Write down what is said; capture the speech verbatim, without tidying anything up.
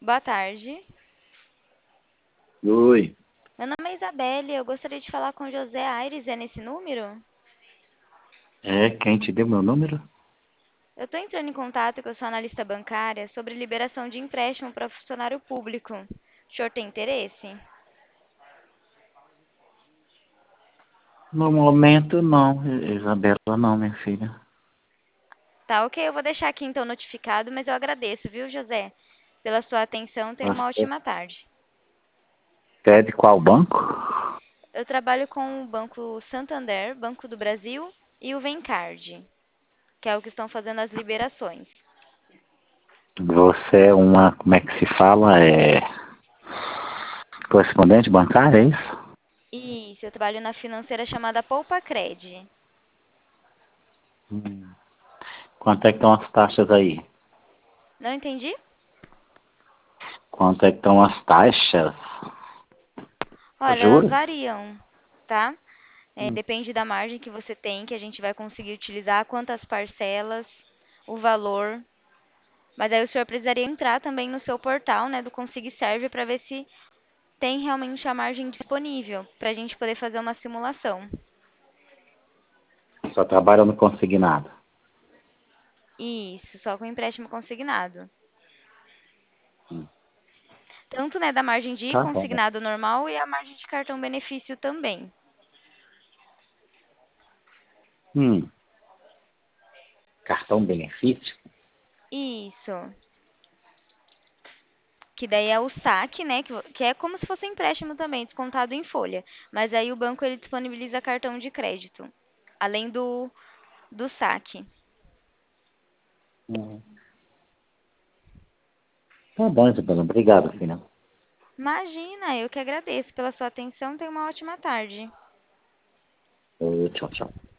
Boa tarde. Oi, Meu nome é Isabelle. Eu gostaria de falar com José Aires. É nesse número? é quem te deu meu número? Eu estou entrando em contato com a sua analista bancária sobre liberação de empréstimo para funcionário público. O senhor tem interesse? No momento não, Isabela não, minha filha. Tá, ok. Eu vou deixar aqui então notificado, mas eu agradeço, viu, José? Pela sua atenção. Tenha uma Você ótima tarde. pede qual banco? Eu trabalho com o Banco Santander, Banco do Brasil e o Vencard, que é o que estão fazendo as liberações. Você é uma, como é que se fala? É correspondente bancária, é isso? Isso, eu trabalho na financeira chamada Poupa Cred. Hum. Quanto é que estão as taxas aí? Não entendi? Quanto é que estão as taxas? Os Olha, elas juros? variam, tá? É, Hum. depende da margem que você tem, que a gente vai conseguir utilizar, quantas parcelas, o valor. Mas aí o senhor precisaria entrar também no seu portal, né, do Consigo Serve para ver se tem realmente a margem disponível, para a gente poder fazer uma simulação. Só trabalha no consignado. Isso, só com empréstimo consignado. Hum. Tanto, né, da margem de Tá bom. consignado normal e a margem de cartão benefício também. Hum. Cartão benefício? Isso. Que daí é o saque, né? Que, vo- que é como se fosse um empréstimo também, descontado em folha. Mas aí o banco ele disponibiliza cartão de crédito, além do, do saque. Hum. Tá bom, Isabela. Obrigado, filha. Imagina, eu que agradeço pela sua atenção. Tenha uma ótima tarde. Ô, tchau, tchau.